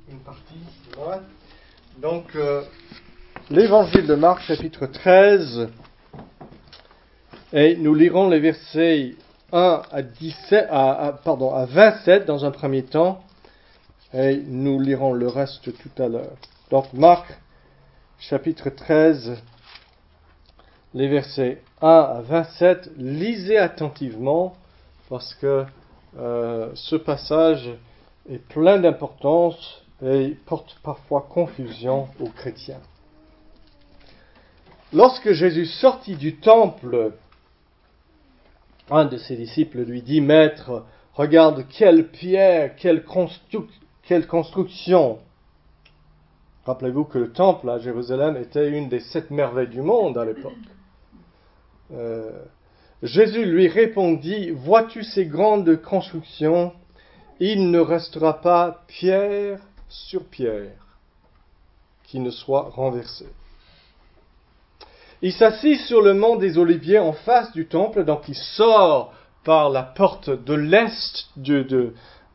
une partie, voilà. Donc, l'évangile de Marc, chapitre 13, et nous lirons les versets 1 à 27 dans un premier temps, et nous lirons le reste tout à l'heure. Donc, Marc, chapitre 13, les versets 1 à 27, lisez attentivement, parce que ce passage est plein d'importance et porte parfois confusion aux chrétiens. Lorsque Jésus sortit du temple, un de ses disciples lui dit, « Maître, regarde quelle pierre, quelle construction !» Rappelez-vous que le temple à Jérusalem était une des 7 merveilles du monde à l'époque. Jésus lui répondit, « Vois-tu ces grandes constructions ? Il ne restera pas pierre sur pierre qui ne soit renversée. » Il s'assit sur le mont des Oliviers en face du temple, donc il sort par la porte de l'est de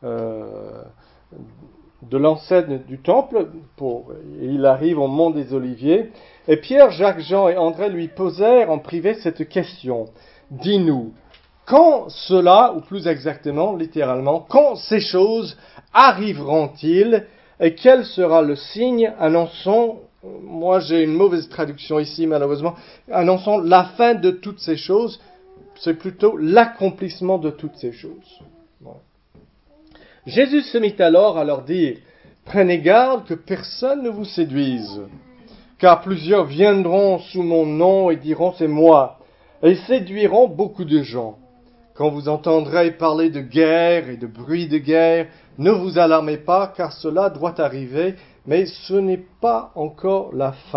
l'enceinte du temple, et il arrive au mont des Oliviers. Et Pierre, Jacques, Jean et André lui posèrent en privé cette question. « Dis-nous, quand cela, ou plus exactement, littéralement, quand ces choses arriveront-ils et quel sera le signe annonçant, moi j'ai une mauvaise traduction ici malheureusement, annonçant la fin de toutes ces choses, c'est plutôt l'accomplissement de toutes ces choses. » Bon. Jésus se mit alors à leur dire, « Prenez garde que personne ne vous séduise, car plusieurs viendront sous mon nom et diront c'est moi, et séduiront beaucoup de gens. Quand vous entendrez parler de guerre et de bruit de guerre, ne vous alarmez pas, car cela doit arriver, mais ce n'est pas encore la fin. »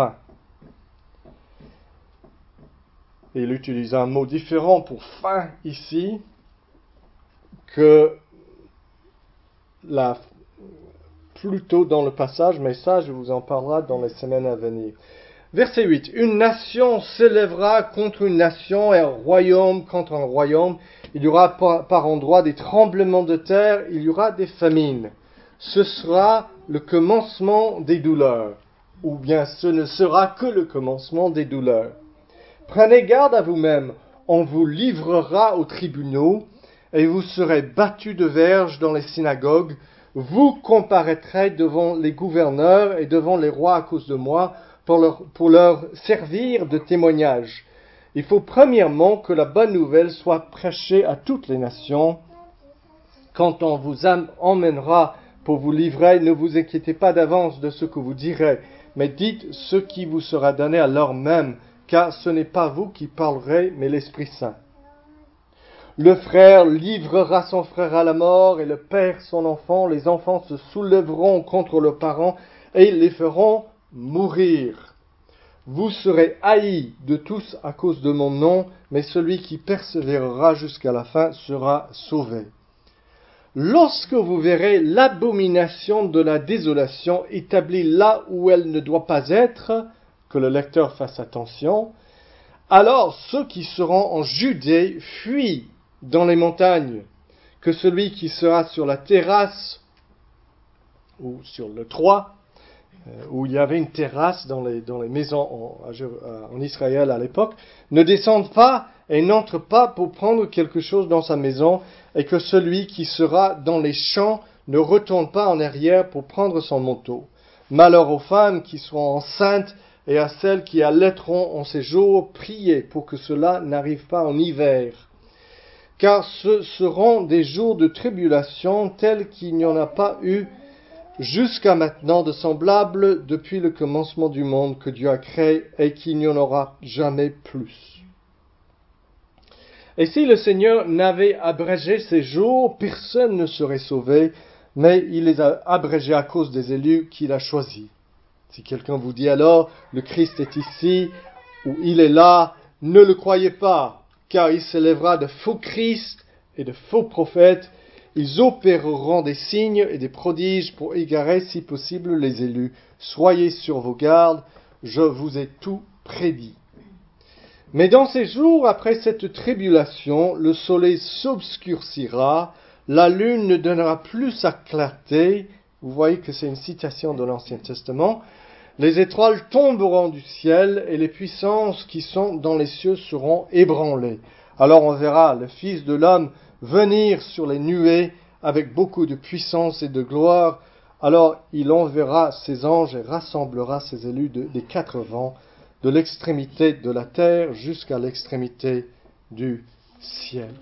Il utilise un mot différent pour fin ici que plus tôt dans le passage, mais ça je vous en parlerai dans les semaines à venir. Verset 8. « Une nation s'élèvera contre une nation et un royaume contre un royaume. Il y aura par endroits des tremblements de terre, il y aura des famines. Ce sera le commencement des douleurs. » Ou bien ce ne sera que le commencement des douleurs. « Prenez garde à vous-même, on vous livrera aux tribunaux et vous serez battus de verges dans les synagogues. Vous comparaîtrez devant les gouverneurs et devant les rois à cause de moi, pour leur servir de témoignage. Il faut premièrement que la bonne nouvelle soit prêchée à toutes les nations. Quand on vous emmènera pour vous livrer, ne vous inquiétez pas d'avance de ce que vous direz, mais dites ce qui vous sera donné à l'heure même, car ce n'est pas vous qui parlerez, mais l'Esprit Saint. Le frère livrera son frère à la mort et le père son enfant. Les enfants se soulèveront contre leurs parents et les feront mourir. Vous serez haïs de tous à cause de mon nom, mais celui qui persévérera jusqu'à la fin sera sauvé. Lorsque vous verrez l'abomination de la désolation établie là où elle ne doit pas être, que le lecteur fasse attention, alors ceux qui seront en Judée fuient dans les montagnes, que celui qui sera sur la terrasse ou sur le toit, où il y avait une terrasse dans les maisons en Israël à l'époque, ne descende pas et n'entre pas pour prendre quelque chose dans sa maison, et que celui qui sera dans les champs ne retourne pas en arrière pour prendre son manteau. Malheur aux femmes qui seront enceintes et à celles qui allaiteront en ces jours, priez pour que cela n'arrive pas en hiver. Car ce seront des jours de tribulation tels qu'il n'y en a pas eu jusqu'à maintenant de semblables depuis le commencement du monde que Dieu a créé et qu'il n'y en aura jamais plus. Et si le Seigneur n'avait abrégé ces jours, personne ne serait sauvé, mais il les a abrégés à cause des élus qu'il a choisis. Si quelqu'un vous dit alors, le Christ est ici, ou il est là, ne le croyez pas, car il s'élèvera de faux Christ et de faux prophètes. Ils opéreront des signes et des prodiges pour égarer, si possible, les élus. Soyez sur vos gardes, je vous ai tout prédit. Mais dans ces jours, après cette tribulation, le soleil s'obscurcira, la lune ne donnera plus sa clarté, vous voyez que c'est une citation de l'Ancien Testament. Les étoiles tomberont du ciel et les puissances qui sont dans les cieux seront ébranlées. Alors on verra le Fils de l'homme venir sur les nuées avec beaucoup de puissance et de gloire. Alors il enverra ses anges et rassemblera ses élus des quatre vents, de l'extrémité de la terre jusqu'à l'extrémité du ciel.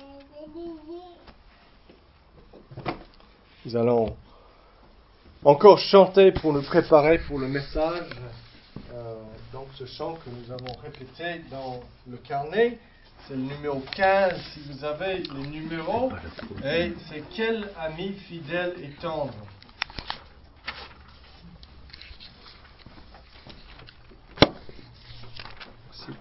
Nous allons encore chanter pour nous préparer pour le message. Donc ce chant que nous avons répété dans le carnet, c'est le numéro 15 si vous avez les numéros. Et c'est quel ami fidèle et tendre. Merci.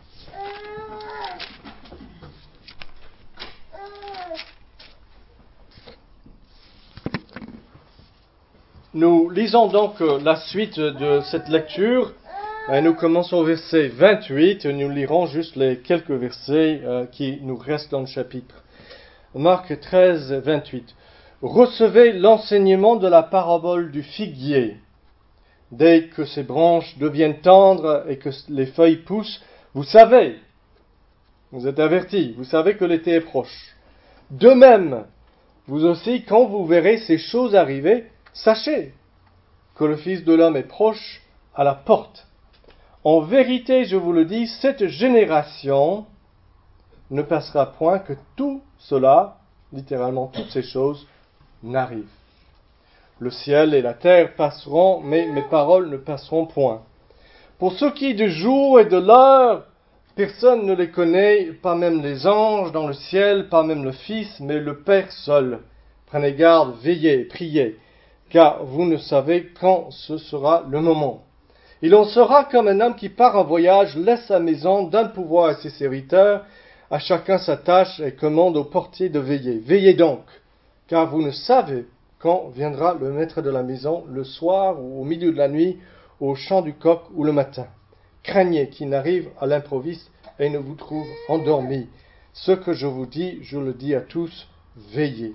Nous lisons donc la suite de cette lecture. Nous commençons au verset 28. Nous lirons juste les quelques versets qui nous restent dans le chapitre. Marc 13, 28. Recevez l'enseignement de la parabole du figuier. Dès que ses branches deviennent tendres et que les feuilles poussent, vous savez, vous êtes avertis, vous savez que l'été est proche. De même, vous aussi, quand vous verrez ces choses arriver, sachez que le Fils de l'homme est proche à la porte. En vérité, je vous le dis, cette génération ne passera point que tout cela, littéralement toutes ces choses, n'arrivent. Le ciel et la terre passeront, mais mes paroles ne passeront point. Pour ce qui est du jour et de l'heure, personne ne les connaît, pas même les anges dans le ciel, pas même le Fils, mais le Père seul. Prenez garde, veillez, priez, car vous ne savez quand ce sera le moment. Il en sera comme un homme qui part en voyage, laisse sa maison, donne pouvoir à ses serviteurs, à chacun sa tâche et commande au portier de veiller. Veillez donc, car vous ne savez quand viendra le maître de la maison, le soir ou au milieu de la nuit, au chant du coq ou le matin. Craignez qu'il n'arrive à l'improviste et ne vous trouve endormis. Ce que je vous dis, je le dis à tous, veillez.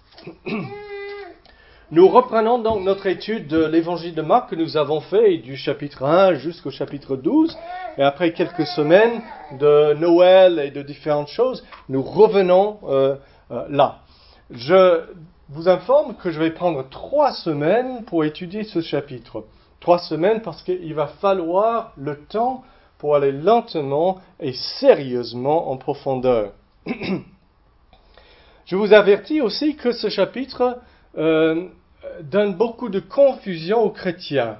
Nous reprenons donc notre étude de l'évangile de Marc que nous avons fait du chapitre 1 jusqu'au chapitre 12. Et après quelques semaines de Noël et de différentes choses, nous revenons là. Je vous informe que je vais prendre 3 semaines pour étudier ce chapitre. 3 semaines parce qu'il va falloir le temps pour aller lentement et sérieusement en profondeur. Je vous avertis aussi que ce chapitre donne beaucoup de confusion aux chrétiens.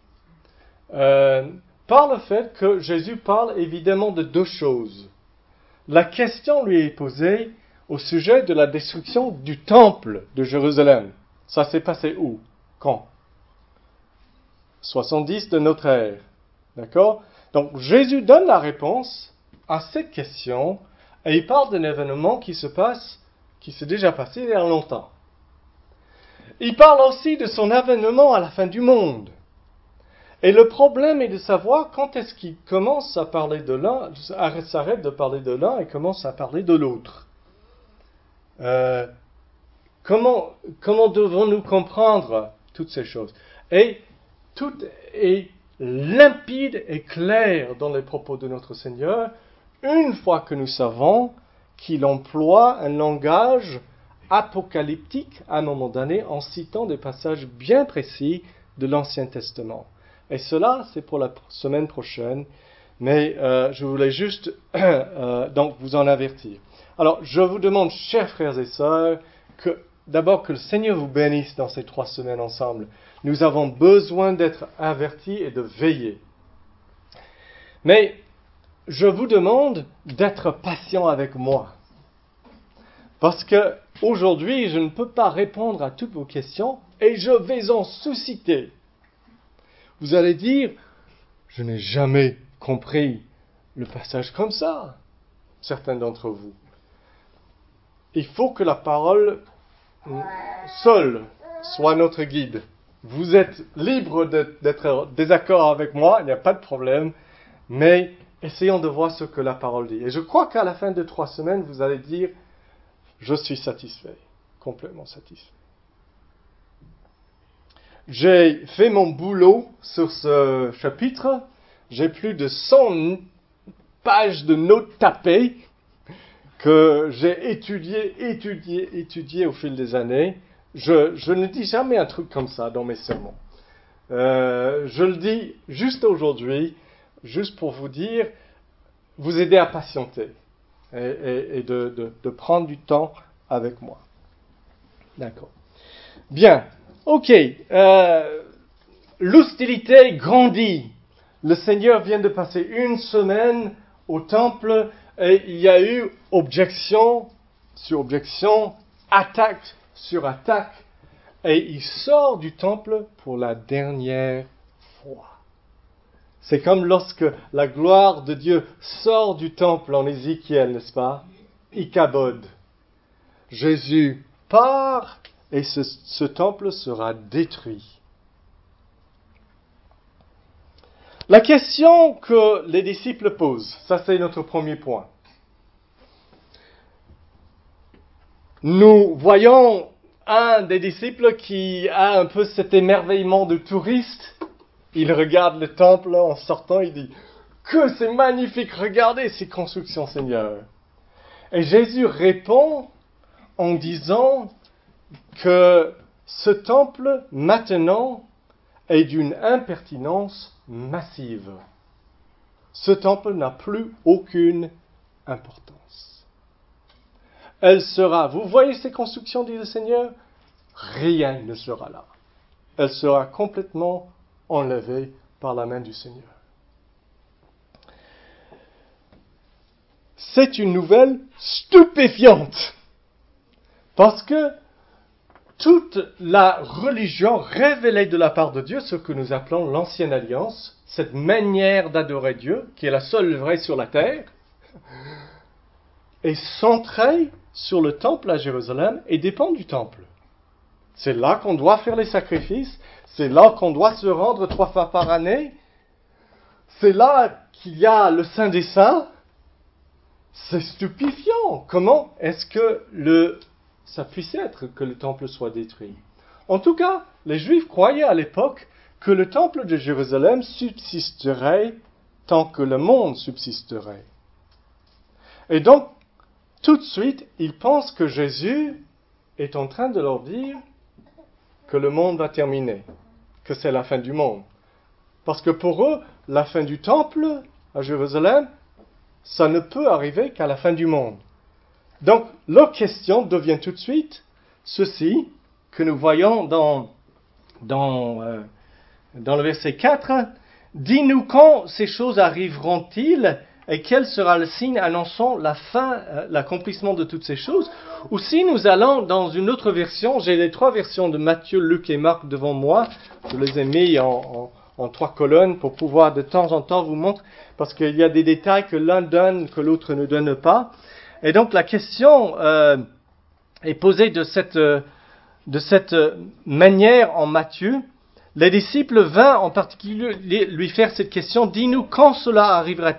Par le fait que Jésus parle évidemment de 2 choses. La question lui est posée au sujet de la destruction du temple de Jérusalem. Ça s'est passé où? Quand? 70 de notre ère. D'accord? Donc Jésus donne la réponse à cette question et il parle d'un événement qui s'est déjà passé il y a longtemps. Il parle aussi de son avènement à la fin du monde. Et le problème est de savoir quand est-ce qu'il commence à parler de l'un, s'arrête de parler de l'un et commence à parler de l'autre. Comment devons-nous comprendre toutes ces choses? Et tout est limpide et clair dans les propos de notre Seigneur, une fois que nous savons qu'il emploie un langage apocalyptique à un moment donné en citant des passages bien précis de l'Ancien Testament. Et cela, c'est pour la semaine prochaine, mais je voulais juste donc vous en avertir. Alors, je vous demande, chers frères et sœurs, d'abord que le Seigneur vous bénisse dans ces 3 semaines ensemble. Nous avons besoin d'être avertis et de veiller. Mais je vous demande d'être patient avec moi. Parce que aujourd'hui, je ne peux pas répondre à toutes vos questions et je vais en susciter. Vous allez dire, je n'ai jamais compris le passage comme ça, certains d'entre vous. Il faut que la parole seule soit notre guide. Vous êtes libre d'être en désaccord avec moi, il n'y a pas de problème, mais essayons de voir ce que la parole dit. Et je crois qu'à la fin de 3 semaines, vous allez dire, je suis satisfait, complètement satisfait. j'ai fait mon boulot sur ce chapitre. J'ai plus de 100 pages de notes tapées que j'ai étudié au fil des années. Je ne dis jamais un truc comme ça dans mes sermons. Je le dis juste aujourd'hui, juste pour vous dire, vous aider à patienter et de prendre du temps avec moi. D'accord. Bien. Ok. L'hostilité grandit. Le Seigneur vient de passer une semaine au temple et il y a eu objection sur objection, attaque sur attaque. Et il sort du temple pour la dernière fois. C'est comme lorsque la gloire de Dieu sort du temple en Ézéchiel, n'est-ce pas? Ichabod. Jésus part et ce temple sera détruit. La question que les disciples posent, ça c'est notre premier point. Nous voyons un des disciples qui a un peu cet émerveillement de touriste. Il regarde le temple en sortant, il dit « Que c'est magnifique, regardez ces constructions, Seigneur !» Et Jésus répond en disant que ce temple, maintenant, est d'une impertinence massive. Ce temple n'a plus aucune importance. Elle sera, vous voyez ces constructions, dit le Seigneur, rien ne sera là. Elle sera complètement enlevée par la main du Seigneur. C'est une nouvelle stupéfiante. Parce que toute la religion révélée de la part de Dieu, ce que nous appelons l'ancienne alliance, cette manière d'adorer Dieu, qui est la seule vraie sur la terre, est centrée sur le temple à Jérusalem et dépend du temple. C'est là qu'on doit faire les sacrifices, c'est là qu'on doit se rendre 3 fois par année, c'est là qu'il y a le Saint des Saints. C'est stupéfiant. Comment est-ce que ça puisse être que le temple soit détruit? En tout cas, les Juifs croyaient à l'époque que le temple de Jérusalem subsisterait tant que le monde subsisterait. Et donc, tout de suite, ils pensent que Jésus est en train de leur dire que le monde va terminer, que c'est la fin du monde. Parce que pour eux, la fin du temple à Jérusalem, ça ne peut arriver qu'à la fin du monde. Donc, leur question devient tout de suite ceci, que nous voyons dans le verset 4. « Dis-nous quand ces choses arriveront-ils et quel sera le signe annonçant la fin, l'accomplissement de toutes ces choses ?» Ou si nous allons dans une autre version, j'ai les 3 versions de Matthieu, Luc et Marc devant moi, je les ai mis en 3 colonnes pour pouvoir de temps en temps vous montrer, parce qu'il y a des détails que l'un donne, que l'autre ne donne pas. Et donc la question est posée de cette manière en Matthieu. Les disciples vinrent en particulier lui faire cette question, « Dis-nous quand cela arrivera-t-il »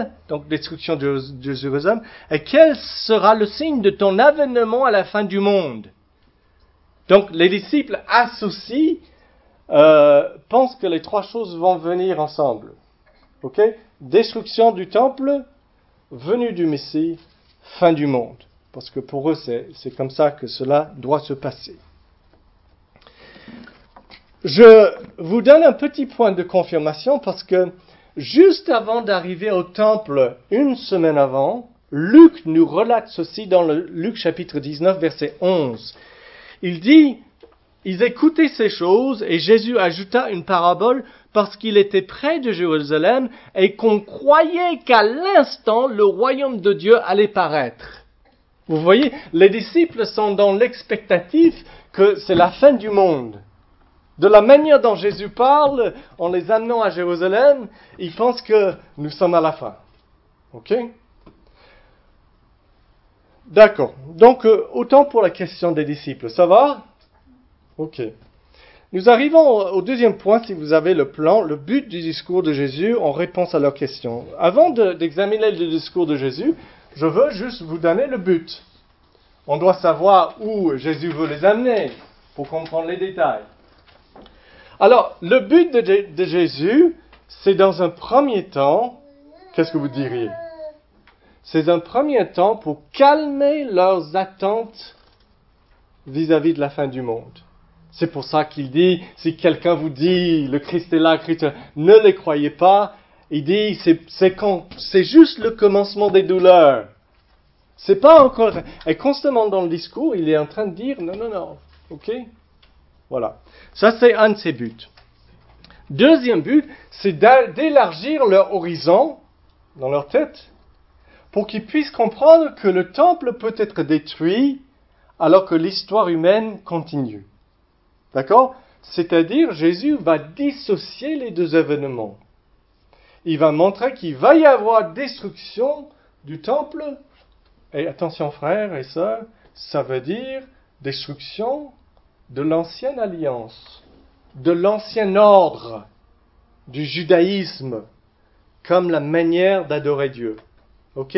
donc destruction de Jérusalem, « et quel sera le signe de ton avènement à la fin du monde » Donc les disciples associent, pensent que les 3 choses vont venir ensemble. Ok? Destruction du temple, venue du Messie, fin du monde. Parce que pour eux, c'est comme ça que cela doit se passer. Je vous donne un petit point de confirmation parce que juste avant d'arriver au temple, une semaine avant, Luc nous relate ceci dans le Luc chapitre 19, verset 11. Il dit, ils écoutaient ces choses et Jésus ajouta une parabole parce qu'il était près de Jérusalem et qu'on croyait qu'à l'instant le royaume de Dieu allait paraître. Vous voyez, les disciples sont dans l'expectative que c'est la fin du monde. De la manière dont Jésus parle, en les amenant à Jérusalem, ils pensent que nous sommes à la fin. Ok? D'accord. Donc, autant pour la question des disciples. Ça va? Ok. Nous arrivons au deuxième point, si vous avez le plan, le but du discours de Jésus en réponse à leurs questions. Avant d'examiner le discours de Jésus, je veux juste vous donner le but. On doit savoir où Jésus veut les amener pour comprendre les détails. Alors, le but de Jésus, c'est dans un premier temps, qu'est-ce que vous diriez? C'est un premier temps pour calmer leurs attentes vis-à-vis de la fin du monde. C'est pour ça qu'il dit, si quelqu'un vous dit, le Christ est là, ne les croyez pas. Il dit, c'est juste le commencement des douleurs. C'est pas encore, et constamment dans le discours, il est en train de dire, non, ok? Voilà. Ça, c'est un de ses buts. Deuxième but, c'est d'élargir leur horizon dans leur tête pour qu'ils puissent comprendre que le temple peut être détruit alors que l'histoire humaine continue. D'accord? C'est-à-dire, Jésus va dissocier les deux événements. Il va montrer qu'il va y avoir destruction du temple. Et attention frères et sœurs, ça veut dire destruction de l'ancienne alliance, de l'ancien ordre, du judaïsme, comme la manière d'adorer Dieu. Ok?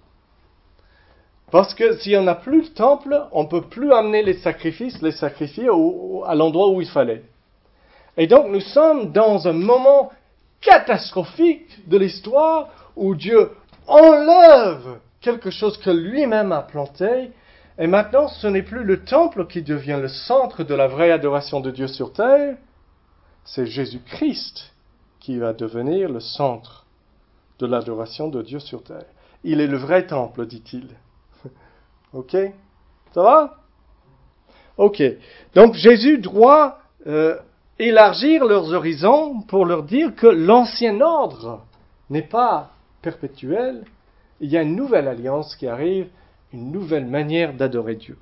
Parce que s'il n'y en a plus le temple, on ne peut plus amener les sacrifier à l'endroit où il fallait. Et donc nous sommes dans un moment catastrophique de l'histoire où Dieu enlève quelque chose que lui-même a planté, et maintenant ce n'est plus le temple qui devient le centre de la vraie adoration de Dieu sur terre, c'est Jésus-Christ qui va devenir le centre de l'adoration de Dieu sur terre. Il est le vrai temple, dit-il. Ok? Ça va? Ok. Donc Jésus doit élargir leurs horizons pour leur dire que l'ancien ordre n'est pas perpétuel. Il y a une nouvelle alliance qui arrive, une nouvelle manière d'adorer Dieu.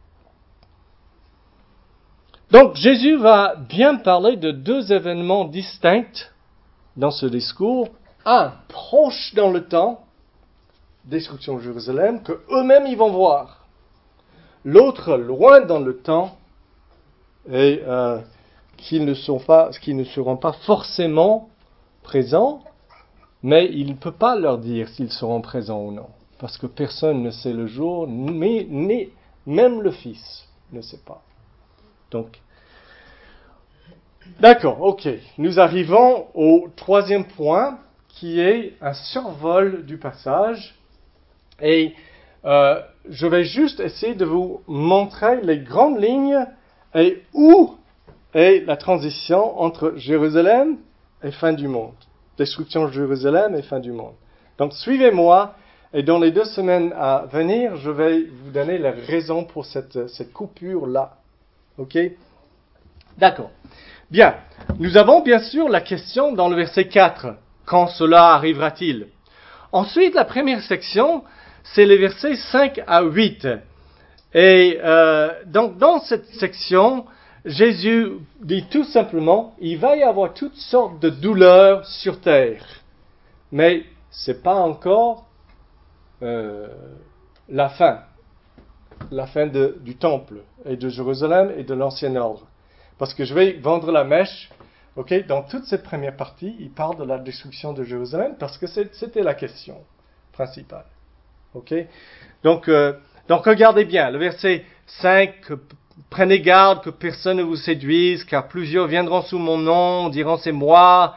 Donc Jésus va bien parler de deux événements distincts dans ce discours. Un, proche dans le temps, destruction de Jérusalem, que eux-mêmes ils vont voir. L'autre, loin dans le temps, et qui ne seront pas forcément présents, mais il ne peut pas leur dire s'ils seront présents ou non, parce que personne ne sait le jour, même le Fils ne sait pas. Donc, d'accord, ok. Nous arrivons au troisième point, qui est un survol du passage. Et je vais juste essayer de vous montrer les grandes lignes et où est la transition entre Jérusalem et fin du monde. Destruction de Jérusalem et fin du monde. Donc suivez-moi et dans les 2 semaines à venir, je vais vous donner la raison pour cette coupure-là. Ok? D'accord. Bien. Nous avons bien sûr la question dans le verset 4. Quand cela arrivera-t-il? Ensuite, la première section, c'est les versets 5 à 8. Et donc, dans cette section, Jésus dit tout simplement, il va y avoir toutes sortes de douleurs sur terre. Mais c'est pas encore la fin du temple et de Jérusalem et de l'ancien ordre. Parce que je vais vendre la mèche. Okay? Dans toute cette première partie, il parle de la destruction de Jérusalem parce que c'était la question principale. Okay? Donc regardez bien, le verset 5, prenez garde que personne ne vous séduise, car plusieurs viendront sous mon nom, diront c'est moi.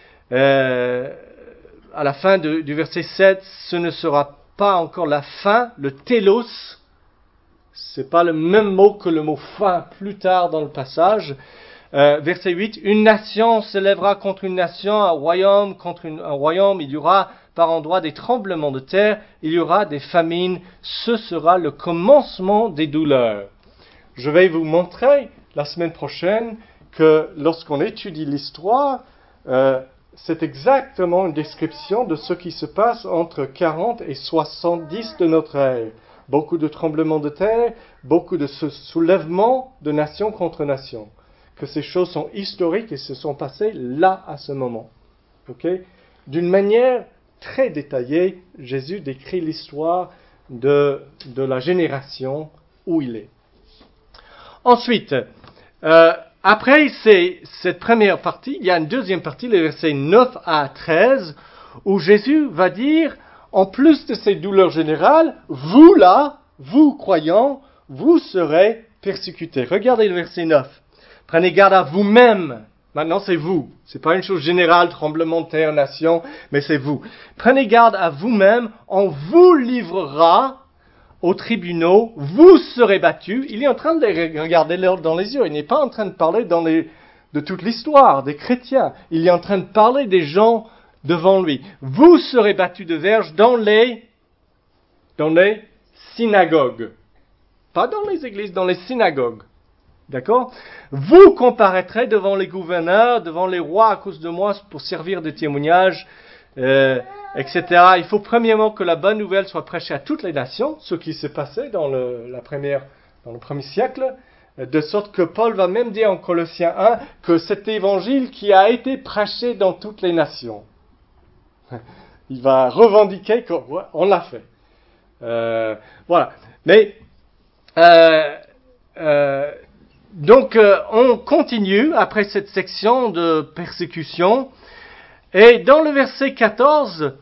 À la fin du verset 7, ce ne sera pas encore la fin, le télos. C'est pas le même mot que le mot fin plus tard dans le passage. Verset 8, une nation s'élèvera contre une nation, un royaume contre un royaume, il y aura par endroits des tremblements de terre, il y aura des famines, ce sera le commencement des douleurs. Je vais vous montrer la semaine prochaine que lorsqu'on étudie l'histoire, c'est exactement une description de ce qui se passe entre 40 et 70 de notre ère. Beaucoup de tremblements de terre, beaucoup de soulèvements de nation contre nation. Que ces choses sont historiques et se sont passées là, à ce moment. Okay? D'une manière très détaillée, Jésus décrit l'histoire de la génération où il est. Ensuite, après cette première partie, il y a une deuxième partie, les versets 9 à 13, où Jésus va dire, en plus de ces douleurs générales, vous là, vous croyants, vous serez persécutés. Regardez le verset 9. Prenez garde à vous-même Maintenant, c'est vous. C'est pas une chose générale, tremblement de terre, nation, mais c'est vous. Prenez garde à vous-même, on vous livrera aux tribunaux, vous serez battus. Il est en train de les regarder dans les yeux. Il n'est pas en train de parler de toute l'histoire des chrétiens. Il est en train de parler des gens devant lui. Vous serez battus de verge dans les synagogues. Pas dans les églises, dans les synagogues. D'accord? Vous comparaîtrez devant les gouverneurs, devant les rois à cause de moi pour servir de témoignage, etc. Il faut premièrement que la bonne nouvelle soit prêchée à toutes les nations, ce qui s'est passé dans le premier siècle, de sorte que Paul va même dire en Colossiens 1 que cet évangile qui a été prêché dans toutes les nations. Il va revendiquer qu'on l'a fait. Voilà. Mais donc on continue après cette section de persécution. Et dans le verset 14,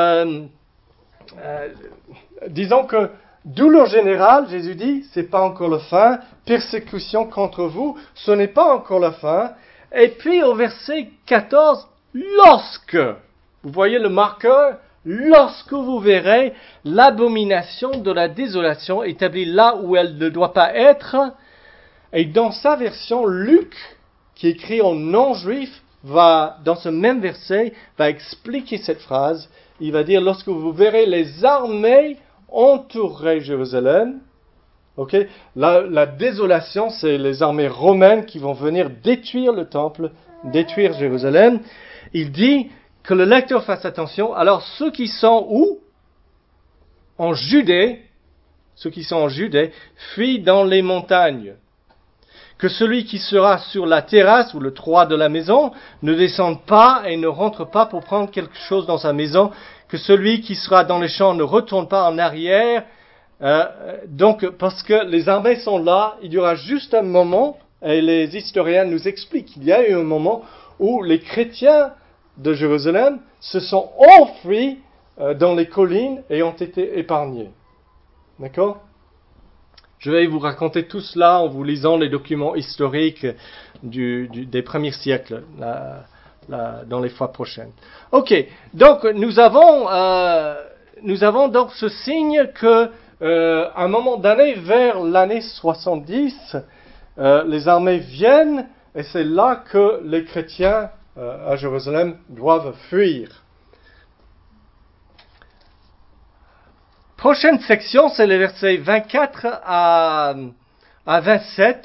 disons que douleur générale, Jésus dit, c'est pas encore la fin, persécution contre vous, ce n'est pas encore la fin. Et puis au verset 14, lorsque, vous voyez le marqueur, lorsque vous verrez l'abomination de la désolation établie là où elle ne doit pas être. Et dans sa version, Luc, qui écrit en non-juif, va, dans ce même verset, va expliquer cette phrase. Il va dire, lorsque vous verrez les armées entourer Jérusalem, ok, la désolation, c'est les armées romaines qui vont venir détruire le temple, détruire Jérusalem. Il dit que le lecteur fasse attention. Alors, ceux qui sont où? En Judée, ceux qui sont en Judée, fuient dans les montagnes. Que celui qui sera sur la terrasse ou le toit de la maison ne descende pas et ne rentre pas pour prendre quelque chose dans sa maison. Que celui qui sera dans les champs ne retourne pas en arrière. Donc, parce que les armées sont là, il y aura juste un moment, et les historiens nous expliquent qu'il y a eu un moment où les chrétiens de Jérusalem se sont enfuis dans les collines et ont été épargnés. D'accord ? Je vais vous raconter tout cela en vous lisant les documents historiques des premiers siècles dans les fois prochaines. Ok, donc nous avons donc ce signe que à un moment donné, vers l'année 70, les armées viennent et c'est là que les chrétiens à Jérusalem doivent fuir. Prochaine section, c'est les versets 24 à 27.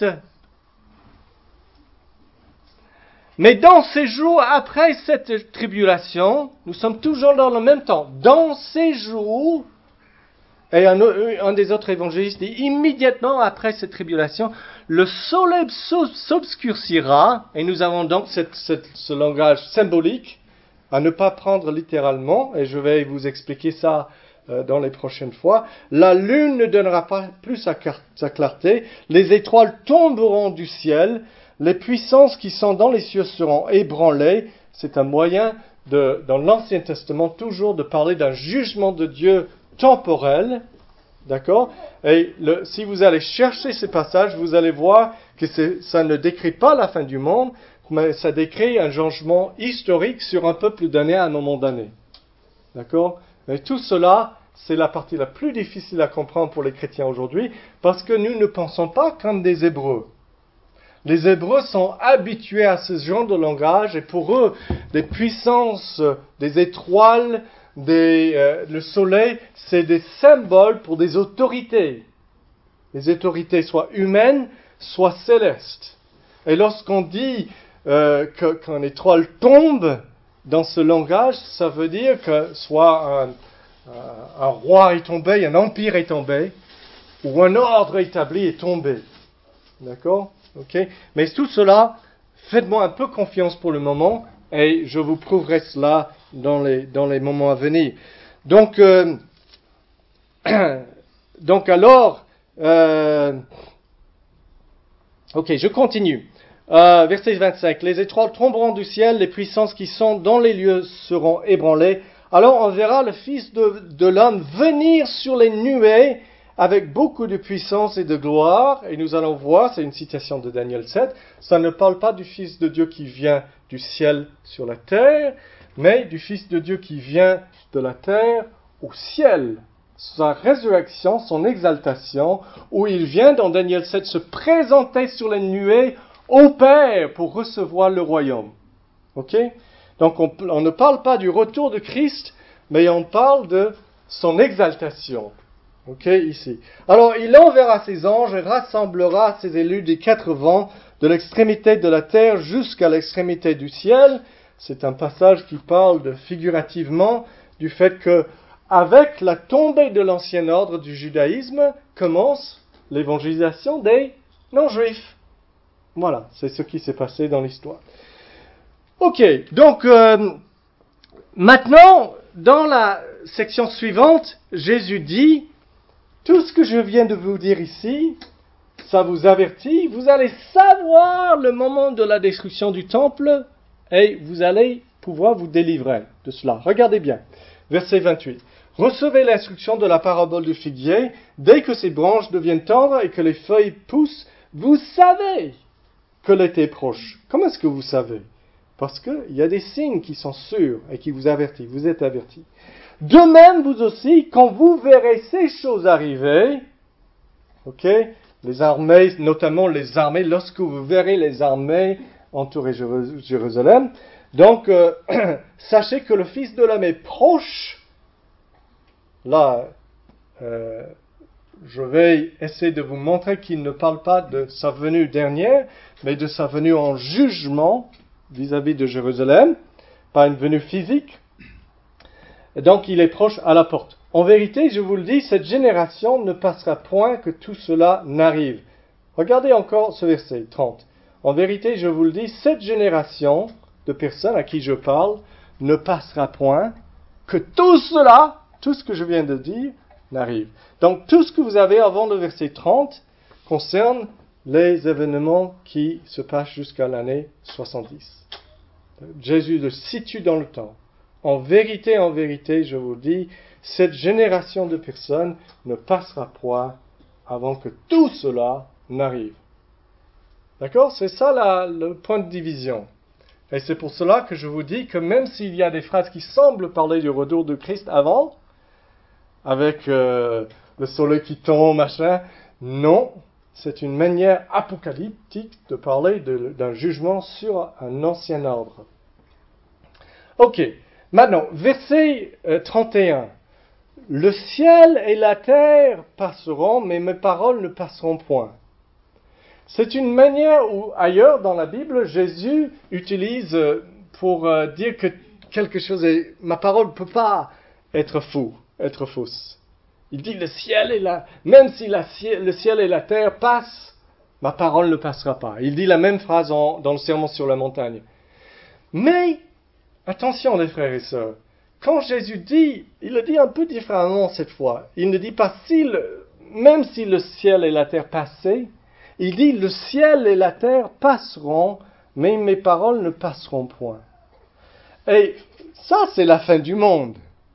Mais dans ces jours, après cette tribulation, nous sommes toujours dans le même temps. Dans ces jours, et un des autres évangélistes dit, immédiatement après cette tribulation, le soleil s'obscurcira, et nous avons donc ce langage symbolique à ne pas prendre littéralement, et je vais vous expliquer ça dans les prochaines fois. La lune ne donnera pas plus sa clarté, les étoiles tomberont du ciel, les puissances qui sont dans les cieux seront ébranlées. C'est un moyen dans l'Ancien Testament toujours de parler d'un jugement de Dieu temporel, d'accord? Et si vous allez chercher ces passages, vous allez voir que ça ne décrit pas la fin du monde, mais ça décrit un changement historique sur un peuple donné à un moment donné. D'accord? Et tout cela, c'est la partie la plus difficile à comprendre pour les chrétiens aujourd'hui, parce que nous ne pensons pas comme des Hébreux. Les Hébreux sont habitués à ce genre de langage, et pour eux, des puissances, des étoiles, le soleil, c'est des symboles pour des autorités. Les autorités soit humaines, soit célestes. Et lorsqu'on dit qu'une étoile tombe dans ce langage, ça veut dire que soit un roi est tombé, un empire est tombé, ou un ordre établi est tombé. D'accord? Ok? Mais tout cela, faites-moi un peu confiance pour le moment, et je vous prouverai cela dans les moments à venir. Donc alors, ok, je continue. Verset 25. Les étoiles tomberont du ciel, les puissances qui sont dans les lieux seront ébranlées. Alors on verra le Fils de l'homme venir sur les nuées avec beaucoup de puissance et de gloire. Et nous allons voir, c'est une citation de Daniel 7, ça ne parle pas du Fils de Dieu qui vient du ciel sur la terre, mais du Fils de Dieu qui vient de la terre au ciel. Sa résurrection, son exaltation, où il vient dans Daniel 7 se présenter sur les nuées au Père pour recevoir le royaume. Ok? Donc on ne parle pas du retour de Christ, mais on parle de son exaltation. Ok, ici. Alors il enverra ses anges et rassemblera ses élus des quatre vents, de l'extrémité de la terre jusqu'à l'extrémité du ciel. C'est un passage qui parle figurativement du fait que, avec la tombée de l'ancien ordre du judaïsme, commence l'évangélisation des non-juifs. Voilà, c'est ce qui s'est passé dans l'histoire. Ok, donc maintenant, dans la section suivante, Jésus dit, tout ce que je viens de vous dire ici, ça vous avertit, vous allez savoir le moment de la destruction du temple et vous allez pouvoir vous délivrer de cela. Regardez bien, verset 28. Recevez l'instruction de la parabole du figuier, dès que ses branches deviennent tendres et que les feuilles poussent, vous savez que l'été est proche. Comment est-ce que vous savez? Parce qu'il y a des signes qui sont sûrs et qui vous avertissent, vous êtes avertis. De même, vous aussi, quand vous verrez ces choses arriver, ok, les armées, notamment les armées, lorsque vous verrez les armées entourer Jérusalem, donc sachez que le Fils de l'homme est proche. Là, je vais essayer de vous montrer qu'il ne parle pas de sa venue dernière, mais de sa venue en jugement vis-à-vis de Jérusalem, pas une venue physique. Et donc il est proche à la porte. En vérité, je vous le dis, cette génération ne passera point que tout cela n'arrive. Regardez encore ce verset 30. En vérité, je vous le dis, cette génération de personnes à qui je parle ne passera point que tout cela, tout ce que je viens de dire, n'arrive. Donc tout ce que vous avez avant le verset 30 concerne les événements qui se passent jusqu'à l'année 70. Jésus le situe dans le temps. En vérité, je vous dis, cette génération de personnes ne passera point avant que tout cela n'arrive. D'accord? C'est ça le point de division. Et c'est pour cela que je vous dis que même s'il y a des phrases qui semblent parler du retour de Christ avant, avec le soleil qui tombe, machin, non, c'est une manière apocalyptique de parler d'un jugement sur un ancien ordre. Ok, maintenant, verset 31. Le ciel et la terre passeront, mais mes paroles ne passeront point. C'est une manière où, ailleurs dans la Bible, Jésus utilise pour dire que quelque chose est... Ma parole ne peut pas être fausse. Il dit le ciel et même si le ciel et la terre passent, ma parole ne passera pas. Il dit la même phrase dans le Sermon sur la montagne. Mais, attention les frères et sœurs, quand Jésus dit, il le dit un peu différemment cette fois. Il ne dit pas même si le ciel et la terre passaient, il dit le ciel et la terre passeront, mais mes paroles ne passeront point. Et ça, c'est la fin du monde.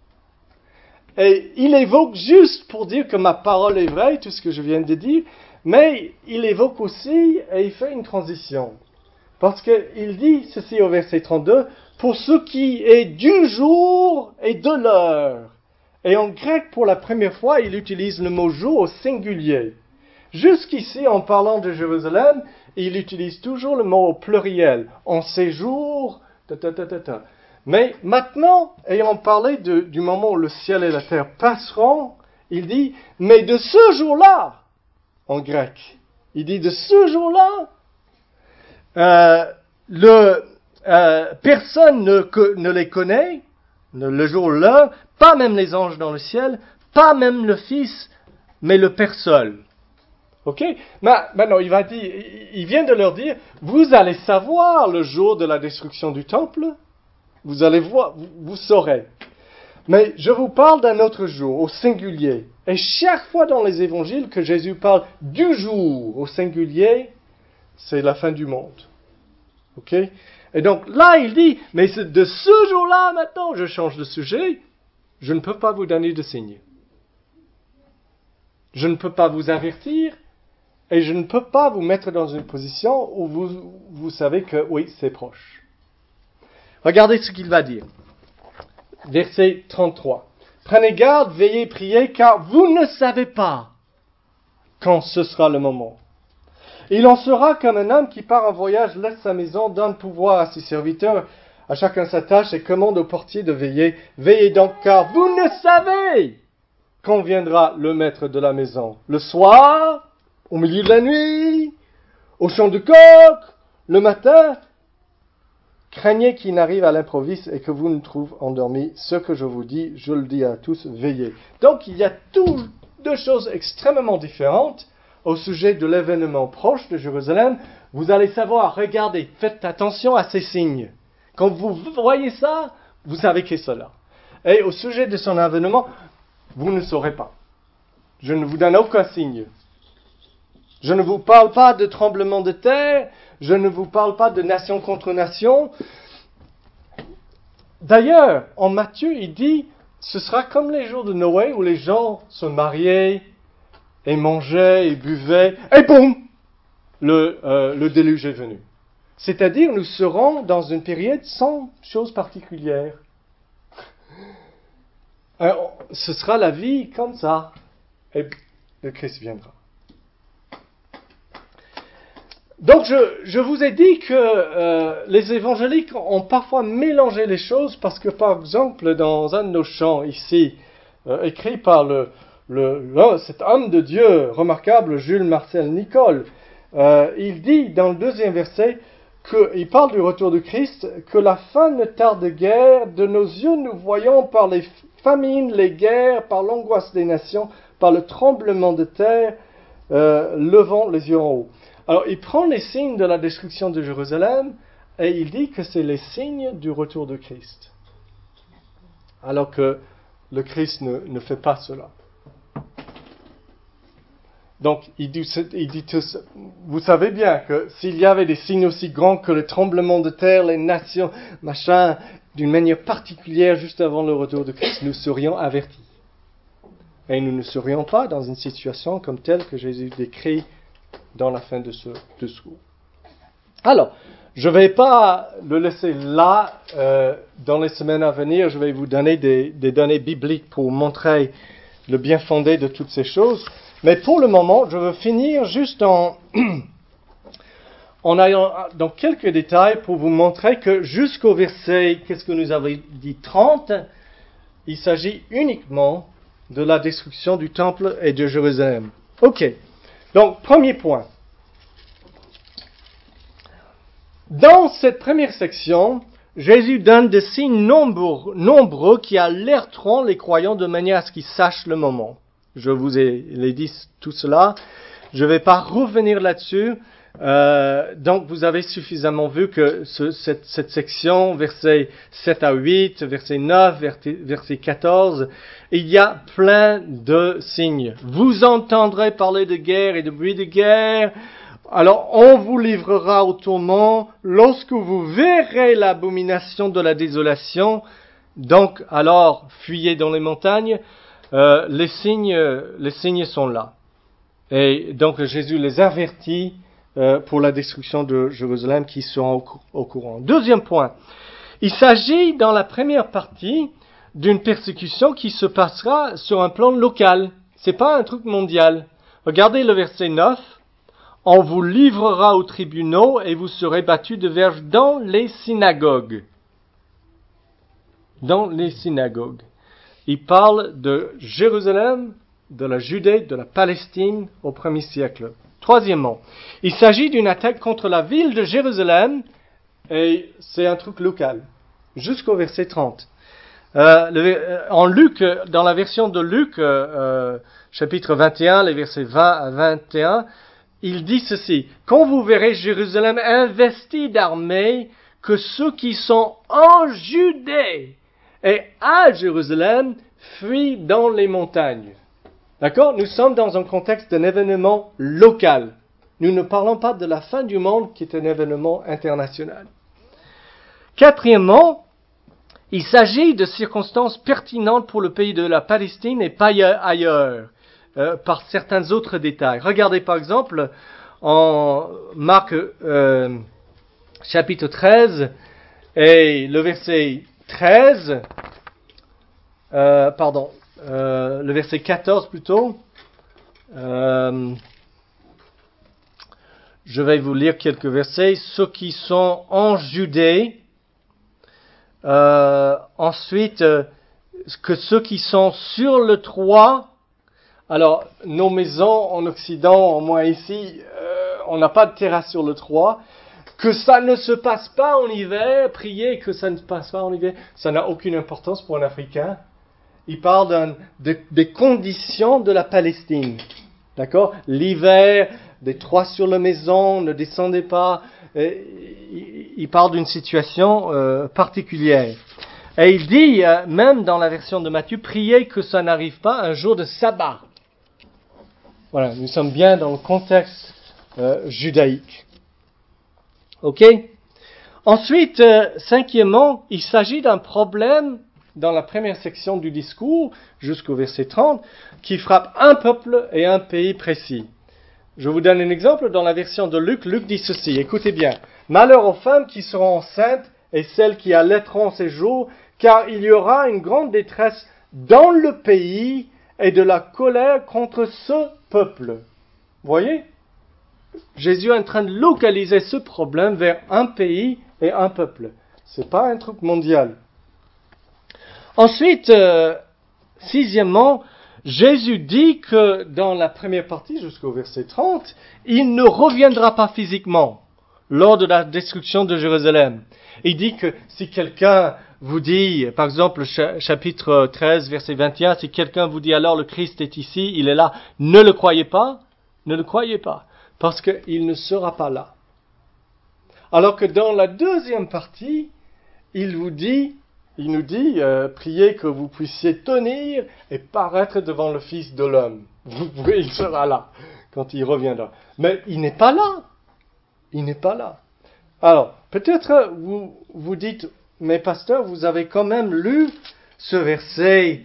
Et il évoque juste pour dire que ma parole est vraie, tout ce que je viens de dire, mais il évoque aussi et il fait une transition. Parce qu'il dit ceci au verset 32, pour ce qui est du jour et de l'heure. Et en grec, pour la première fois, il utilise le mot jour au singulier. Jusqu'ici, en parlant de Jérusalem, il utilise toujours le mot au pluriel. En ces jours, Mais maintenant, ayant parlé du moment où le ciel et la terre passeront, il dit, mais de ce jour-là, en grec, il dit de ce jour-là, personne ne les connaît, le jour-là, pas même les anges dans le ciel, pas même le Fils, mais le Père seul. Ok? Maintenant, il vient de leur dire, vous allez savoir le jour de la destruction du temple, vous allez voir, vous saurez. Mais je vous parle d'un autre jour, au singulier. Et chaque fois dans les évangiles que Jésus parle du jour au singulier, c'est la fin du monde. Ok? Et donc là, il dit, mais de ce jour-là, maintenant, je change de sujet, je ne peux pas vous donner de signe. Je ne peux pas vous avertir et je ne peux pas vous mettre dans une position où vous savez que oui, c'est proche. Regardez ce qu'il va dire. Verset 33. Prenez garde, veillez, priez, car vous ne savez pas quand ce sera le moment. Il en sera comme un homme qui part en voyage, laisse sa maison, donne pouvoir à ses serviteurs, à chacun sa tâche et commande au portier de veiller. Veillez donc, car vous ne savez quand viendra le maître de la maison. Le soir, au milieu de la nuit, au chant de coq, le matin. Craignez qu'il n'arrive à l'improviste et que vous ne trouve endormi. Ce que je vous dis, je le dis à tous, veillez. Donc il y a deux choses extrêmement différentes au sujet de l'événement proche de Jérusalem. Vous allez savoir, regardez, faites attention à ces signes. Quand vous voyez ça, vous savez qu'est cela. Et au sujet de son avènement, vous ne saurez pas. Je ne vous donne aucun signe. Je ne vous parle pas de tremblement de terre, je ne vous parle pas de nation contre nation. D'ailleurs, en Matthieu, il dit, ce sera comme les jours de Noé où les gens se mariaient et mangeaient et buvaient, et boum, le déluge est venu. C'est-à-dire, nous serons dans une période sans chose particulière. Ce sera la vie comme ça, et le Christ viendra. Donc je vous ai dit que les évangéliques ont parfois mélangé les choses parce que par exemple dans un de nos chants ici, écrit par cet homme de Dieu remarquable Jules Marcel Nicole, il dit dans le 2e verset qu'il parle du retour du Christ, que la fin ne tarde guère, de nos yeux nous voyons par les famines, les guerres, par l'angoisse des nations, par le tremblement de terre, levant les yeux en haut. Alors, il prend les signes de la destruction de Jérusalem et il dit que c'est les signes du retour de Christ. Alors que le Christ ne fait pas cela. Donc, il dit tous, vous savez bien que s'il y avait des signes aussi grands que le tremblement de terre, les nations, machin, d'une manière particulière juste avant le retour de Christ, nous serions avertis. Et nous ne serions pas dans une situation comme telle que Jésus décrit dans la fin de ce discours. Alors, je ne vais pas le laisser là. Dans les semaines à venir, je vais vous donner des données bibliques pour montrer le bien fondé de toutes ces choses. Mais pour le moment, je veux finir juste en allant dans quelques détails pour vous montrer que jusqu'au verset, qu'est-ce que nous avons dit, 30, il s'agit uniquement de la destruction du temple et de Jérusalem. Ok. Donc, premier point. Dans cette première section, Jésus donne des signes nombreux qui alerteront les croyants de manière à ce qu'ils sachent le moment. Je vous ai dit tout cela. Je ne vais pas revenir là-dessus. Donc, vous avez suffisamment vu que cette section, versets 7 à 8, verset 9, verset 14, il y a plein de signes. Vous entendrez parler de guerre et de bruit de guerre. Alors, on vous livrera au tourment lorsque vous verrez l'abomination de la désolation. Donc, alors, fuyez dans les montagnes. Les signes sont là. Et donc, Jésus les avertit pour la destruction de Jérusalem qui seront au courant. Deuxième point. Il s'agit, dans la première partie, d'une persécution qui se passera sur un plan local. C'est pas un truc mondial. Regardez le verset 9. On vous livrera aux tribunaux et vous serez battus de verges dans les synagogues. Dans les synagogues. Il parle de Jérusalem, de la Judée, de la Palestine au 1er siècle. Troisièmement, il s'agit d'une attaque contre la ville de Jérusalem et c'est un truc local. Jusqu'au verset 30. En Luc, dans la version de Luc, chapitre 21, les versets 20 à 21, il dit ceci. Quand vous verrez Jérusalem investie d'armées, que ceux qui sont en Judée et à Jérusalem fuient dans les montagnes. D'accord? Nous sommes dans un contexte d'un événement local. Nous ne parlons pas de la fin du monde qui est un événement international. Quatrièmement, il s'agit de circonstances pertinentes pour le pays de la Palestine et pas ailleurs. par certains autres détails. Regardez par exemple en Marc chapitre 13 et le verset 13, le verset 14 plutôt. Je vais vous lire quelques versets. Ceux qui sont en Judée, ensuite que ceux qui sont sur le toit. Alors, nos maisons en Occident, au moins ici, on n'a pas de terrasse sur le toit. Que ça ne se passe pas en hiver, prier que ça ne se passe pas en hiver, ça n'a aucune importance pour un Africain. Il parle des conditions de la Palestine. D'accord? L'hiver, des toits sur la maison, ne descendez pas. Il parle d'une situation particulière. Et il dit, même dans la version de Matthieu, priez que ça n'arrive pas un jour de sabbat. Voilà, nous sommes bien dans le contexte judaïque. Ok? Ensuite, cinquièmement, il s'agit d'un problème dans la première section du discours, jusqu'au verset 30, qui frappe un peuple et un pays précis. Je vous donne un exemple dans la version de Luc. Luc dit ceci, écoutez bien. Malheur aux femmes qui seront enceintes et celles qui allaiteront ces jours, car il y aura une grande détresse dans le pays et de la colère contre ce peuple. Voyez? Jésus est en train de localiser ce problème vers un pays et un peuple. C'est pas un truc mondial. Ensuite, sixièmement, Jésus dit que dans la première partie, jusqu'au verset 30, il ne reviendra pas physiquement lors de la destruction de Jérusalem. Il dit que si quelqu'un vous dit, par exemple, chapitre 13, verset 21, si quelqu'un vous dit alors le Christ est ici, il est là, ne le croyez pas, parce qu'il ne sera pas là. Alors que dans la deuxième partie, il nous dit, priez que vous puissiez tenir et paraître devant le Fils de l'homme. Il sera là quand il reviendra. Mais il n'est pas là. Alors, peut-être vous dites, mais pasteur, vous avez quand même lu ce verset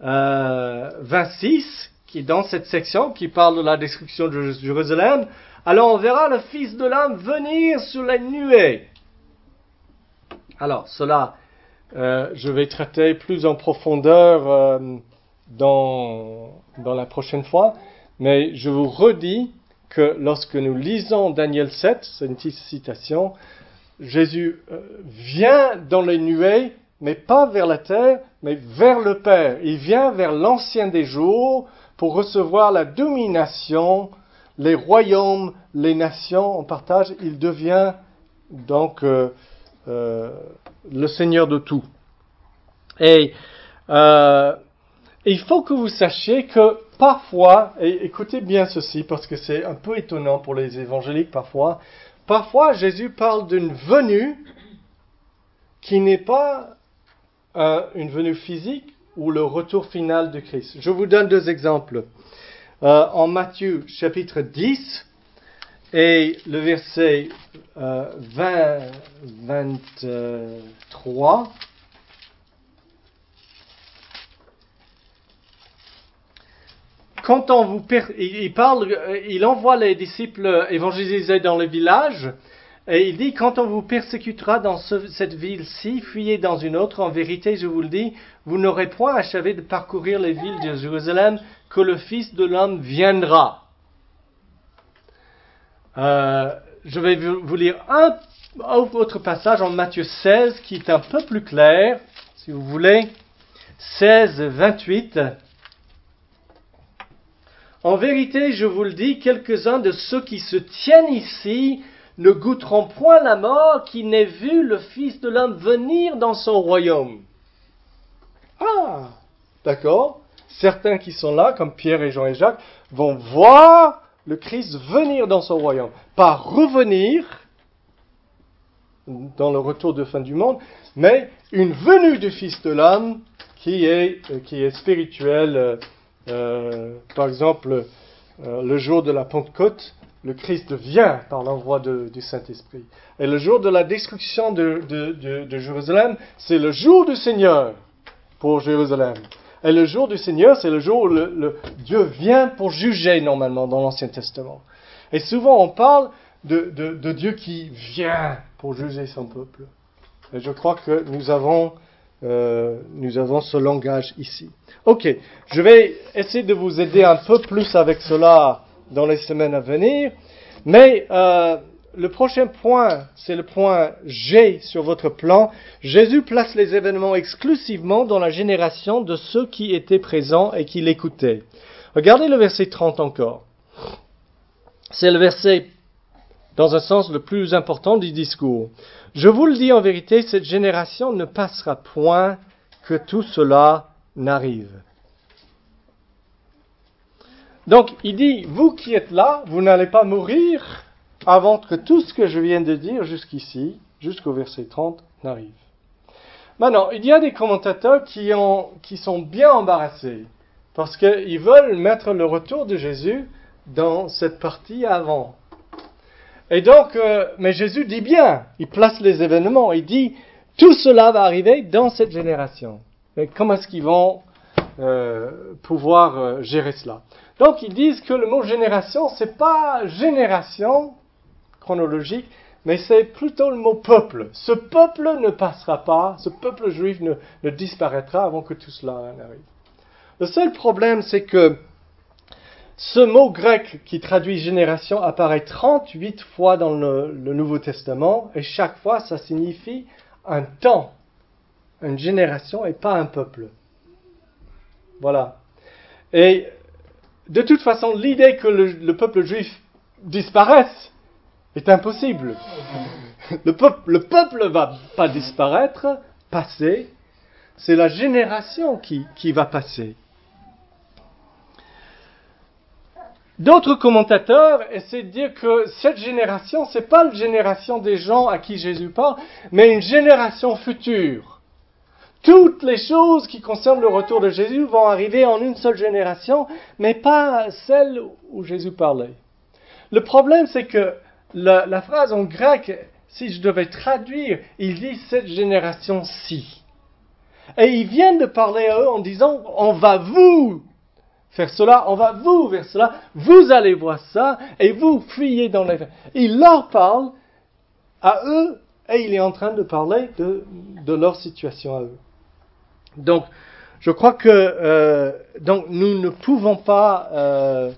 26, qui est dans cette section, qui parle de la destruction de Jérusalem. Alors on verra le Fils de l'homme venir sur les nuées. Alors, cela, je vais traiter plus en profondeur dans la prochaine fois, mais je vous redis que lorsque nous lisons Daniel 7, c'est une petite citation, Jésus vient dans les nuées, mais pas vers la terre, mais vers le Père. Il vient vers l'ancien des jours pour recevoir la domination, les royaumes, les nations en partage. Il devient donc le Seigneur de tout. Et il faut que vous sachiez que parfois, et écoutez bien ceci parce que c'est un peu étonnant pour les évangéliques parfois Jésus parle d'une venue qui n'est pas une venue physique ou le retour final de Christ. Je vous donne deux exemples. En Matthieu chapitre 10 et le verset 23, quand il envoie les disciples évangéliser dans les villages, et il dit, quand on vous persécutera dans cette ville-ci, fuyez dans une autre. En vérité, je vous le dis, vous n'aurez point achevé de parcourir les villes de Jérusalem que le Fils de l'homme viendra. Je vais vous lire un autre passage en Matthieu 16 qui est un peu plus clair, si vous voulez. 16, 28. En vérité, je vous le dis, quelques-uns de ceux qui se tiennent ici ne goûteront point la mort qui n'aient vu le Fils de l'homme venir dans son royaume. Ah, d'accord. Certains qui sont là, comme Pierre et Jean et Jacques, vont voir le Christ venir dans son royaume. Pas revenir dans le retour de fin du monde, mais une venue du Fils de l'homme qui est spirituelle. Par exemple, le jour de la Pentecôte, le Christ vient par l'envoi du Saint-Esprit. Et le jour de la destruction de Jérusalem, c'est le jour du Seigneur pour Jérusalem. Et le jour du Seigneur, c'est le jour où Dieu vient pour juger normalement dans l'Ancien Testament. Et souvent on parle de Dieu qui vient pour juger son peuple. Et je crois que nous avons ce langage ici. Ok, je vais essayer de vous aider un peu plus avec cela dans les semaines à venir, mais le prochain point, c'est le point G sur votre plan. Jésus place les événements exclusivement dans la génération de ceux qui étaient présents et qui l'écoutaient. Regardez le verset 30 encore. C'est le verset, dans un sens, le plus important du discours. Je vous le dis en vérité, cette génération ne passera point que tout cela n'arrive. Donc, il dit, vous qui êtes là, vous n'allez pas mourir avant que tout ce que je viens de dire jusqu'ici, jusqu'au verset 30, n'arrive. Maintenant, il y a des commentateurs qui sont bien embarrassés, parce qu'ils veulent mettre le retour de Jésus dans cette partie avant. Et donc, mais Jésus dit bien, il place les événements, il dit, tout cela va arriver dans cette génération. Mais comment est-ce qu'ils vont pouvoir gérer cela? Donc, ils disent que le mot génération, c'est pas génération chronologique, mais c'est plutôt le mot peuple. Ce peuple ne passera pas, ce peuple juif ne disparaîtra avant que tout cela arrive. Le seul problème, c'est que ce mot grec qui traduit génération apparaît 38 fois dans le Nouveau Testament, et chaque fois, ça signifie un temps, une génération et pas un peuple. Voilà. Et de toute façon, l'idée que le peuple juif disparaisse est impossible. Le peuple va pas disparaître, passer. C'est la génération qui va passer. D'autres commentateurs essaient de dire que cette génération, c'est pas la génération des gens à qui Jésus parle, mais une génération future. Toutes les choses qui concernent le retour de Jésus vont arriver en une seule génération, mais pas celle où Jésus parlait. Le problème, c'est que la phrase en grec, si je devais traduire, il dit cette génération-ci. Et il vient de parler à eux en disant, on va vous faire cela, on va vous faire cela, vous allez voir ça, et vous fuyez dans les... Il leur parle à eux, et il est en train de parler de leur situation à eux. Donc, je crois que donc nous ne pouvons pas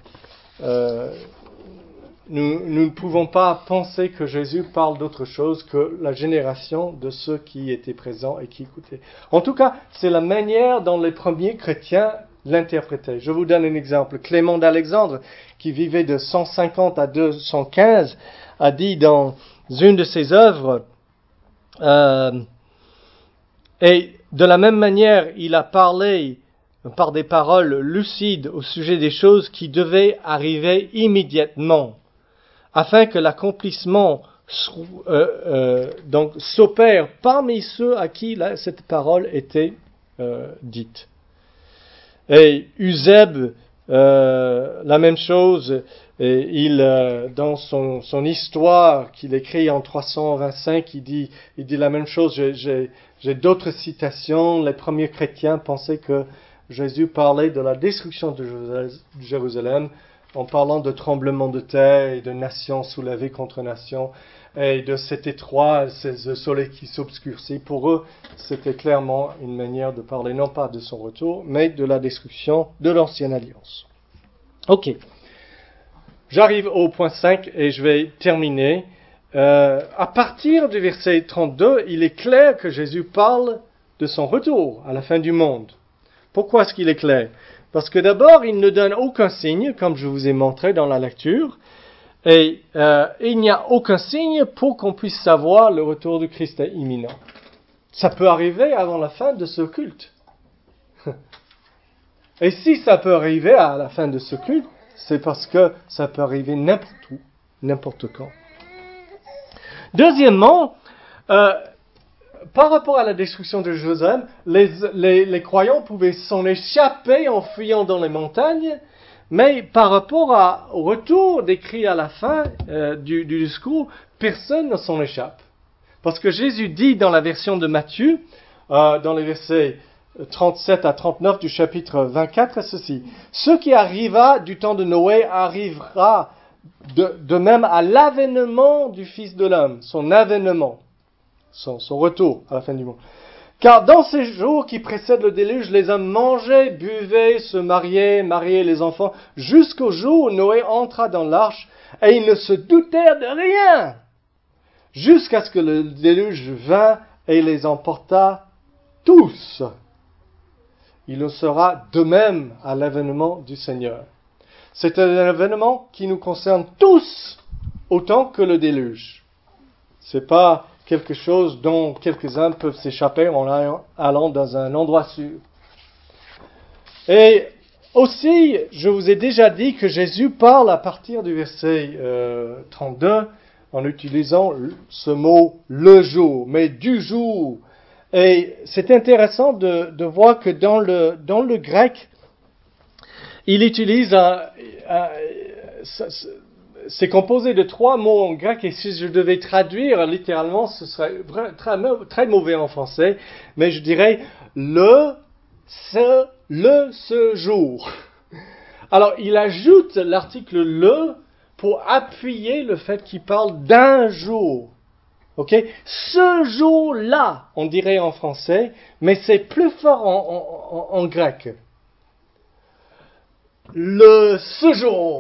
nous ne pouvons pas penser que Jésus parle d'autre chose que la génération de ceux qui étaient présents et qui écoutaient. En tout cas, c'est la manière dont les premiers chrétiens l'interprétaient. Je vous donne un exemple. Clément d'Alexandre, qui vivait de 150 à 215, a dit dans une de ses œuvres, et de la même manière, il a parlé par des paroles lucides au sujet des choses qui devaient arriver immédiatement, afin que l'accomplissement donc s'opère parmi ceux à qui cette parole était dite. Et Eusèbe, la même chose, et dans son histoire qu'il écrit en 325, il dit la même chose. J'ai d'autres citations. Les premiers chrétiens pensaient que Jésus parlait de la destruction de Jérusalem en parlant de tremblements de terre et de nations soulevées contre nations et de cet étroit, ce soleil qui s'obscurcit. Pour eux, c'était clairement une manière de parler non pas de son retour, mais de la destruction de l'ancienne alliance. Ok. J'arrive au point 5 et je vais terminer. À partir du verset 32, il est clair que Jésus parle de son retour à la fin du monde. Pourquoi est-ce qu'il est clair? Parce que d'abord, il ne donne aucun signe, comme je vous ai montré dans la lecture, et il n'y a aucun signe pour qu'on puisse savoir le retour du Christ est imminent. Ça peut arriver avant la fin de ce culte. Et si ça peut arriver à la fin de ce culte, c'est parce que ça peut arriver n'importe où, n'importe quand. Deuxièmement, par rapport à la destruction de Jérusalem, les croyants pouvaient s'en échapper en fuyant dans les montagnes, mais par rapport au retour décrit à la fin du discours, personne ne s'en échappe. Parce que Jésus dit dans la version de Matthieu, dans les versets 37 à 39 du chapitre 24 est ceci. Ce qui arriva du temps de Noé arrivera de même à l'avènement du Fils de l'homme, son avènement, son retour à la fin du monde. Car dans ces jours qui précèdent le déluge, les hommes mangeaient, buvaient, se mariaient les enfants, jusqu'au jour où Noé entra dans l'arche, et ils ne se doutèrent de rien, jusqu'à ce que le déluge vint et les emporta tous. Il en sera de même à l'avènement du Seigneur. C'est un événement qui nous concerne tous autant que le déluge. C'est pas quelque chose dont quelques-uns peuvent s'échapper en allant dans un endroit sûr. Et aussi, je vous ai déjà dit que Jésus parle à partir du verset 32 en utilisant ce mot « le jour », mais du jour. Et c'est intéressant de voir que dans le grec, il utilise c'est composé de 3 mots en grec, et si je devais traduire littéralement, ce serait très mauvais en français, mais je dirais ce jour. Alors, il ajoute l'article le pour appuyer le fait qu'il parle d'un jour. Ok? Ce jour-là, on dirait en français, mais c'est plus fort en grec. Ce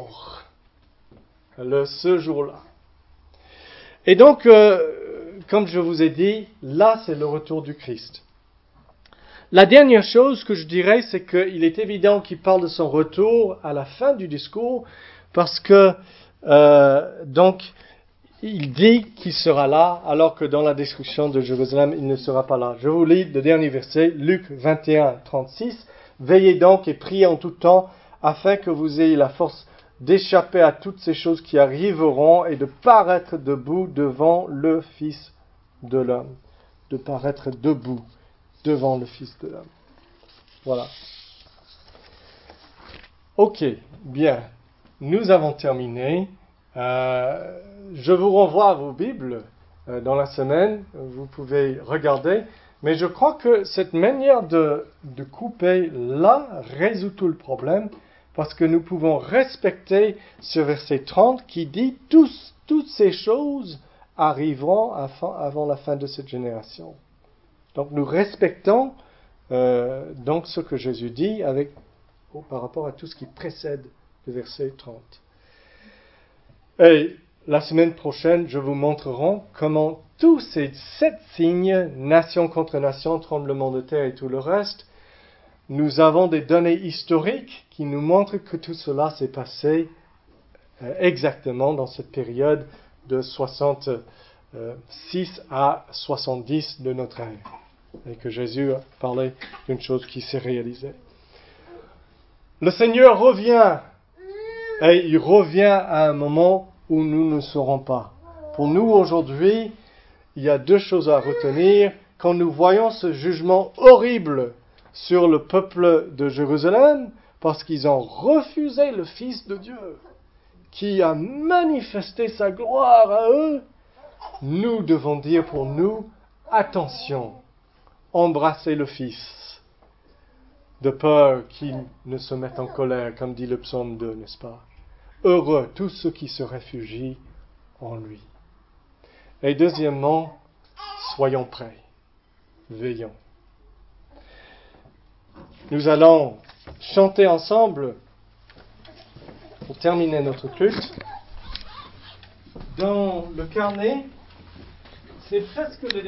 jour-là. Et donc, comme je vous ai dit, là, c'est le retour du Christ. La dernière chose que je dirais, c'est qu'il est évident qu'il parle de son retour à la fin du discours, parce que, donc, il dit qu'il sera là, alors que dans la destruction de Jérusalem, il ne sera pas là. Je vous lis le dernier verset, Luc 21, 36. « Veillez donc et priez en tout temps, afin que vous ayez la force d'échapper à toutes ces choses qui arriveront et de paraître debout devant le Fils de l'homme. » De paraître debout devant le Fils de l'homme. Voilà. Ok, bien. Nous avons terminé. Je vous renvoie à vos Bibles dans la semaine. Vous pouvez regarder. Mais je crois que cette manière de couper là résout tout le problème, parce que nous pouvons respecter ce verset 30 qui dit « Toutes ces choses arriveront avant la fin de cette génération ». Donc nous respectons donc ce que Jésus dit par rapport à tout ce qui précède le verset 30. Et la semaine prochaine, je vous montrerai comment tous ces 7 signes, nation contre nation, tremblement de terre et tout le reste, nous avons des données historiques qui nous montrent que tout cela s'est passé exactement dans cette période de 66 à 70 de notre ère. Et que Jésus a parlé d'une chose qui s'est réalisée. Le Seigneur revient, et il revient à un moment où nous ne serons pas. Pour nous aujourd'hui, il y a 2 choses à retenir. Quand nous voyons ce jugement horrible sur le peuple de Jérusalem, parce qu'ils ont refusé le Fils de Dieu, qui a manifesté sa gloire à eux, nous devons dire pour nous, attention, embrassez le Fils, de peur qu'il ne se mette en colère, comme dit le psaume 2, n'est-ce pas? Heureux tous ceux qui se réfugient en lui. Et deuxièmement, soyons prêts, veillons. Nous allons chanter ensemble pour terminer notre culte. Dans le carnet, c'est presque le